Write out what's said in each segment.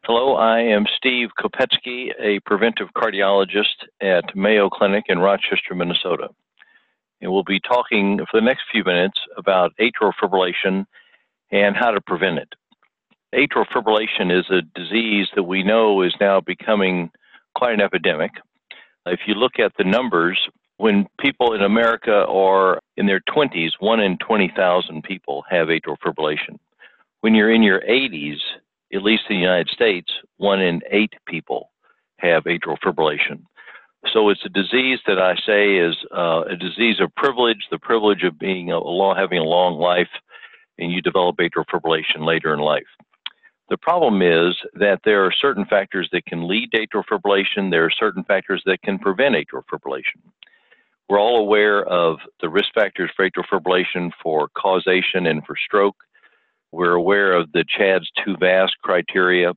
Hello, I am Steve Kopetsky, a preventive cardiologist at Mayo Clinic in Rochester, Minnesota. And we'll be talking for the next few minutes about atrial fibrillation and how to prevent it. Atrial fibrillation is a disease that we know is now becoming quite an epidemic. If you look at the numbers, when people in America are in their 20s, 1 in 20,000 people have atrial fibrillation. When you're in your 80s, at least in the United States, 1 in 8 people have atrial fibrillation. So it's a disease that I say is a disease of privilege, the privilege of being having a long life, and you develop atrial fibrillation later in life. The problem is that there are certain factors that can lead to atrial fibrillation. There are certain factors that can prevent atrial fibrillation. We're all aware of the risk factors for atrial fibrillation, for causation, and for stroke. We're aware of the CHADS-2-VASc criteria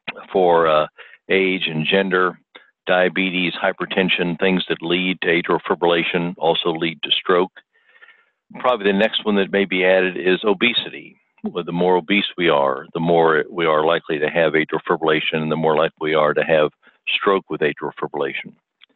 for age and gender, diabetes, hypertension, things that lead to atrial fibrillation also lead to stroke. Probably the next one that may be added is obesity. Well, the more obese we are, the more we are likely to have atrial fibrillation, and the more likely we are to have stroke with atrial fibrillation.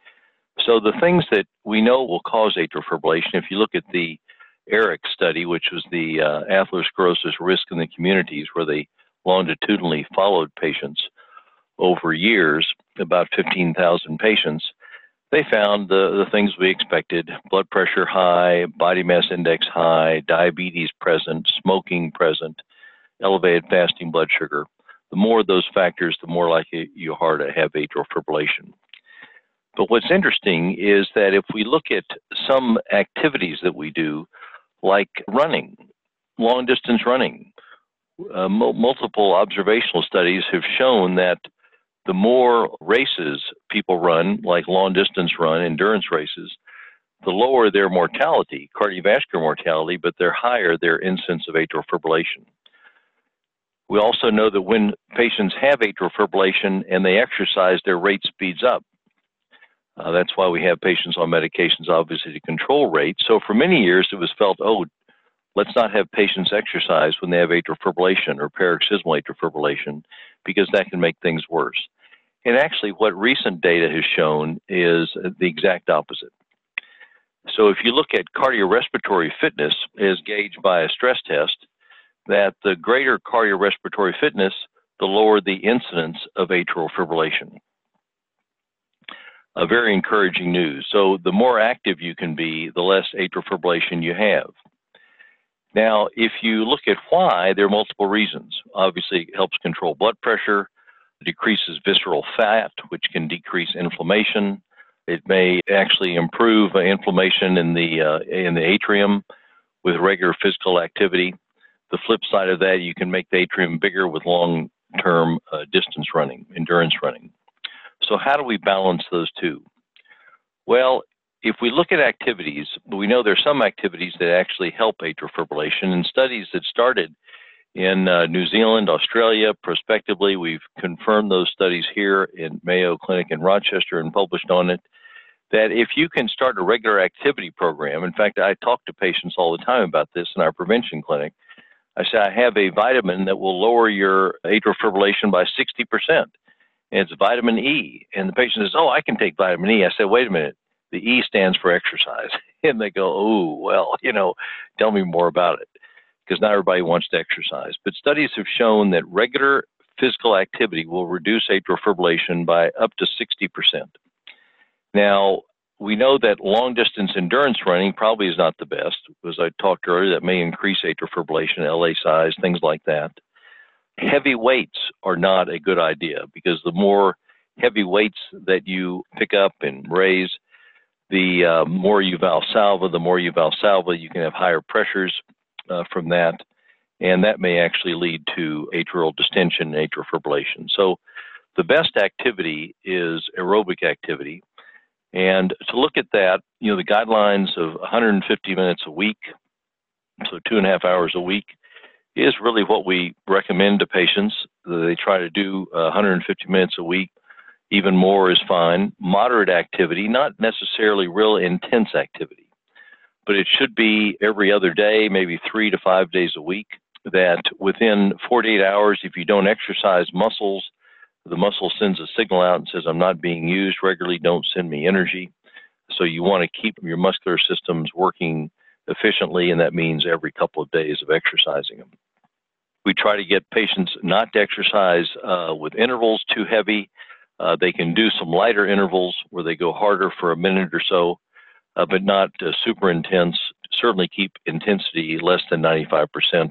So the things that we know will cause atrial fibrillation, if you look at the ERIC study, which was the atherosclerosis risk in the communities, where they longitudinally followed patients over years, about 15,000 patients, they found the things we expected: blood pressure high, body mass index high, diabetes present, smoking present, elevated fasting blood sugar. The more of those factors, the more likely you are to have atrial fibrillation. But what's interesting is that if we look at some activities that we do, like running, long-distance running, multiple observational studies have shown that the more races people run, like long-distance run, endurance races, the lower their mortality, cardiovascular mortality, but the higher their incidence of atrial fibrillation. We also know that when patients have atrial fibrillation and they exercise, their rate speeds up. That's why we have patients on medications, obviously, to control rate. So for many years, it was felt, let's not have patients exercise when they have atrial fibrillation or paroxysmal atrial fibrillation, because that can make things worse. And actually, what recent data has shown is the exact opposite. So if you look at cardiorespiratory fitness as gauged by a stress test, that the greater cardiorespiratory fitness, the lower the incidence of atrial fibrillation. Very encouraging news. So the more active you can be, the less atrial fibrillation you have. Now, if you look at why, there are multiple reasons. Obviously, it helps control blood pressure, decreases visceral fat, which can decrease inflammation. It may actually improve inflammation in the atrium with regular physical activity. The flip side of that, you can make the atrium bigger with long-term distance running, endurance running. So how do we balance those two? Well, if we look at activities, we know there are some activities that actually help atrial fibrillation, and studies that started in New Zealand, Australia, prospectively. We've confirmed those studies here in Mayo Clinic in Rochester and published on it, that if you can start a regular activity program, in fact, I talk to patients all the time about this in our prevention clinic. I say, I have a vitamin that will lower your atrial fibrillation by 60%. And it's vitamin E. And the patient says, I can take vitamin E. I say, wait a minute, the E stands for exercise. And they go, tell me more about it, because not everybody wants to exercise. But studies have shown that regular physical activity will reduce atrial fibrillation by up to 60%. Now, we know that long-distance endurance running probably is not the best. As I talked earlier, that may increase atrial fibrillation, LA size, things like that. Heavy weights are not a good idea, because the more heavy weights that you pick up and raise, the more you Valsalva. The more you Valsalva, you can have higher pressures from that, and that may actually lead to atrial distension and atrial fibrillation. So the best activity is aerobic activity. And to look at that, the guidelines of 150 minutes a week, so 2.5 hours a week, is really what we recommend to patients. They try to do 150 minutes a week. Even more is fine. Moderate activity, not necessarily real intense activity, but it should be every other day, maybe 3 to 5 days a week, that within 48 hours, if you don't exercise muscles, the muscle sends a signal out and says, I'm not being used regularly, don't send me energy. So you want to keep your muscular systems working efficiently, and that means every couple of days of exercising them. We try to get patients not to exercise with intervals too heavy. They can do some lighter intervals where they go harder for a minute or so, but not super intense. Certainly keep intensity less than 95%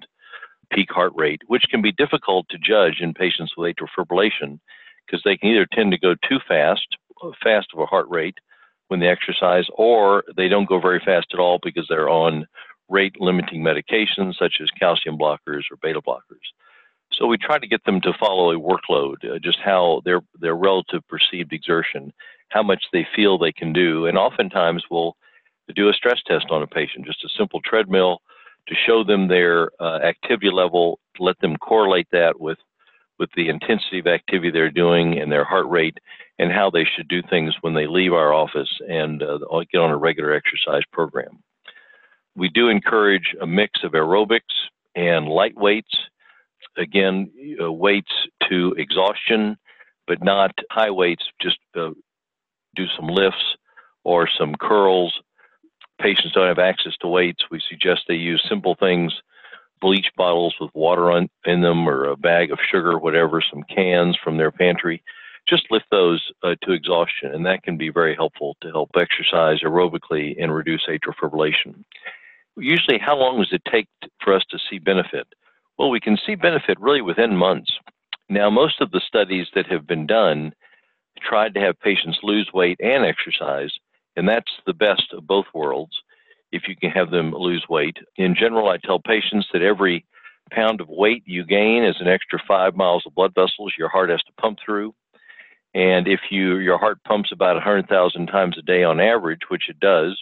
peak heart rate, which can be difficult to judge in patients with atrial fibrillation because they can either tend to go too fast of a heart rate when they exercise, or they don't go very fast at all because they're on rate-limiting medications such as calcium blockers or beta blockers. So we try to get them to follow a workload, just how their relative perceived exertion, how much they feel they can do, and oftentimes we'll do a stress test on a patient, just a simple treadmill to show them their activity level, to let them correlate that with the intensity of activity they're doing and their heart rate, and how they should do things when they leave our office and get on a regular exercise program. We do encourage a mix of aerobics and light weights. Again, weights to exhaustion, but not high weights, just do some lifts or some curls. Patients don't have access to weights. We suggest they use simple things, bleach bottles with water in them, or a bag of sugar, whatever, some cans from their pantry. Just lift those to exhaustion, and that can be very helpful to help exercise aerobically and reduce atrial fibrillation. Usually, how long does it take for us to see benefit? Well, we can see benefit really within months. Now, most of the studies that have been done tried to have patients lose weight and exercise, and that's the best of both worlds if you can have them lose weight. In general, I tell patients that every pound of weight you gain is an extra 5 miles of blood vessels your heart has to pump through. And if your heart pumps about 100,000 times a day on average, which it does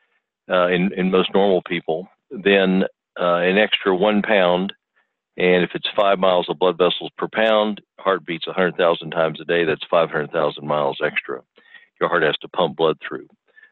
in most normal people, then an extra 1 pound, and if it's 5 miles of blood vessels per pound, heart beats 100,000 times a day, that's 500,000 miles extra your heart has to pump blood through.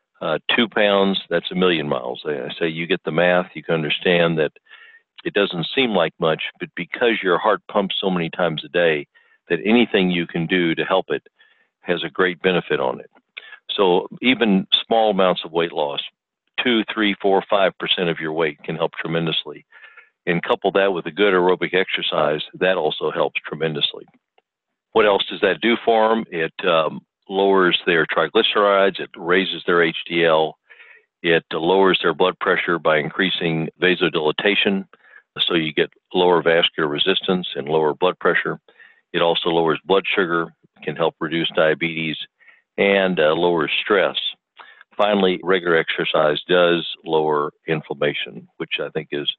2 pounds, that's 1,000,000 miles. I say you get the math, you can understand that it doesn't seem like much, but because your heart pumps so many times a day, that anything you can do to help it has a great benefit on it. So even small amounts of weight loss, 2, 3, 4, 5% of your weight can help tremendously. And couple that with a good aerobic exercise, that also helps tremendously. What else does that do for them? It lowers their triglycerides, it raises their HDL, it lowers their blood pressure by increasing vasodilatation, so you get lower vascular resistance and lower blood pressure. It also lowers blood sugar, can help reduce diabetes, and lowers stress. Finally, regular exercise does lower inflammation, which I think is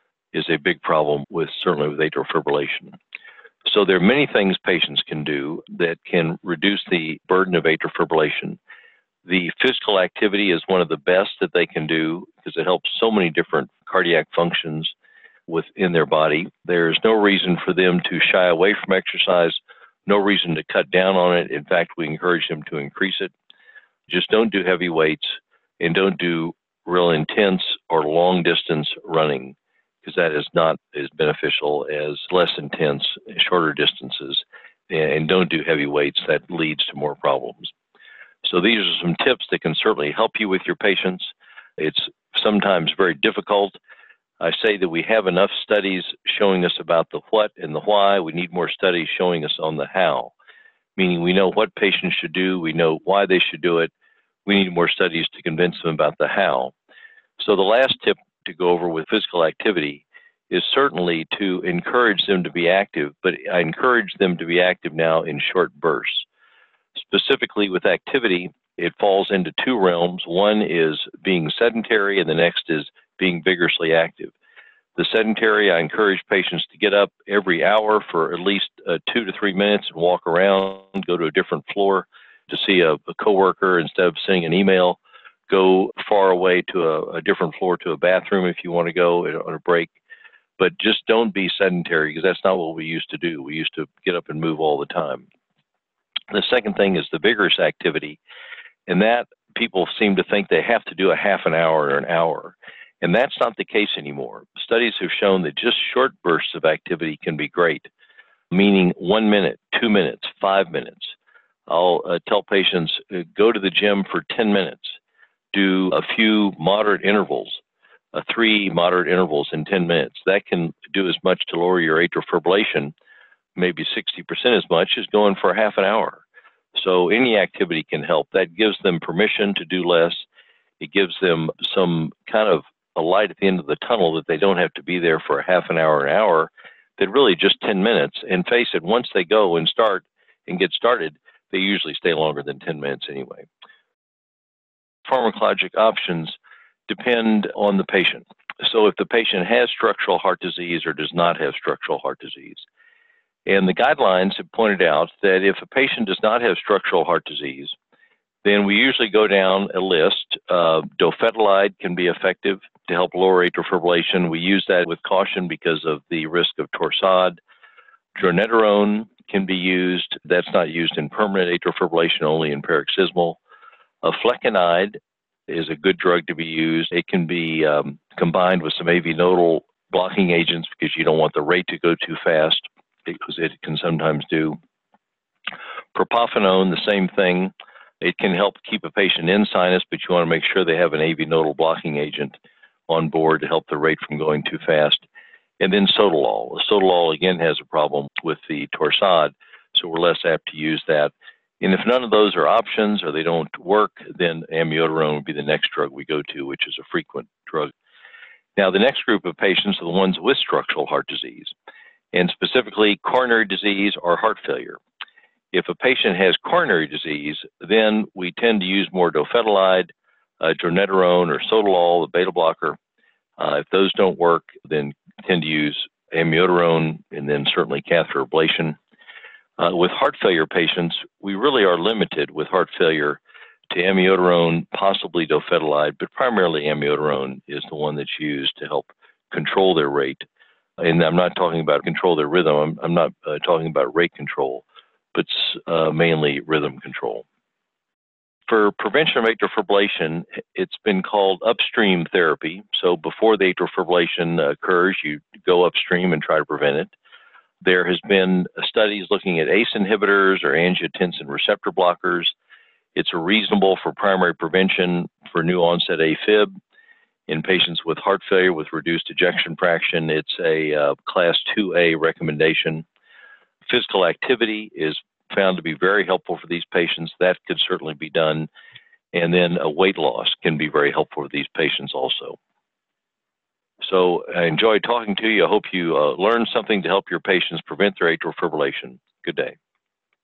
a big problem certainly with atrial fibrillation. So there are many things patients can do that can reduce the burden of atrial fibrillation. The physical activity is one of the best that they can do because it helps so many different cardiac functions within their body. There's no reason for them to shy away from exercise, no reason to cut down on it. In fact, we encourage them to increase it. Just don't do heavy weights and don't do real intense or long distance running, because that is not as beneficial as less intense, shorter distances. And don't do heavy weights. That leads to more problems. So these are some tips that can certainly help you with your patients. It's sometimes very difficult. I say that we have enough studies showing us about the what and the why. We need more studies showing us on the how, meaning we know what patients should do, we know why they should do it. We need more studies to convince them about the how. So the last tip to go over with physical activity is certainly to encourage them to be active, but I encourage them to be active now in short bursts. Specifically with activity, it falls into two realms. One is being sedentary, and the next is being vigorously active. The sedentary, I encourage patients to get up every hour for at least 2 to 3 minutes and walk around, go to a different floor to see a coworker instead of sending an email. Go far away to a different floor to a bathroom if you want to go on a break. But just don't be sedentary, because that's not what we used to do. We used to get up and move all the time. The second thing is the vigorous activity, and that people seem to think they have to do a half an hour or an hour, and that's not the case anymore. Studies have shown that just short bursts of activity can be great. meaning 1 minute, 2 minutes, 5 minutes. I'll tell patients, go to the gym for 10 minutes, do a few moderate intervals, 3 moderate intervals in 10 minutes. That can do as much to lower your atrial fibrillation, maybe 60% as much as going for half an hour. So any activity can help. That gives them permission to do less. It gives them some kind of a light at the end of the tunnel that they don't have to be there for a half an hour, that really just 10 minutes. And face it, once they go and start and get started, they usually stay longer than 10 minutes anyway. Pharmacologic options depend on the patient. So if the patient has structural heart disease or does not have structural heart disease. And the guidelines have pointed out that if a patient does not have structural heart disease, then we usually go down a list. Dofetilide can be effective to help lower atrial fibrillation. We use that with caution because of the risk of torsade. Dronedarone can be used. That's not used in permanent atrial fibrillation, only in paroxysmal. Flecainide is a good drug to be used. It can be combined with some AV nodal blocking agents because you don't want the rate to go too fast, because it can sometimes do. Propafenone, the same thing. It can help keep a patient in sinus, but you want to make sure they have an AV nodal blocking agent on board to help the rate from going too fast. And then sotalol. Sotalol, again, has a problem with the torsade, so we're less apt to use that. And if none of those are options or they don't work, then amiodarone would be the next drug we go to, which is a frequent drug. Now, the next group of patients are the ones with structural heart disease, and specifically coronary disease or heart failure. If a patient has coronary disease, then we tend to use more dofetilide, dronedarone, or sotalol, the beta blocker. If those don't work, then tend to use amiodarone and then certainly catheter ablation. With heart failure patients, we really are limited with heart failure to amiodarone, possibly dofetilide, but primarily amiodarone is the one that's used to help control their rate. And I'm not talking about control their rhythm. I'm not talking about rate control, but mainly rhythm control. For prevention of atrial fibrillation, it's been called upstream therapy. So before the atrial fibrillation occurs, you go upstream and try to prevent it. There has been studies looking at ACE inhibitors or angiotensin receptor blockers. It's reasonable for primary prevention for new onset AFib. In patients with heart failure with reduced ejection fraction, it's a class 2A recommendation. Physical activity is found to be very helpful for these patients. That could certainly be done. And then a weight loss can be very helpful for these patients also. So I enjoyed talking to you. I hope you learned something to help your patients prevent their atrial fibrillation. Good day.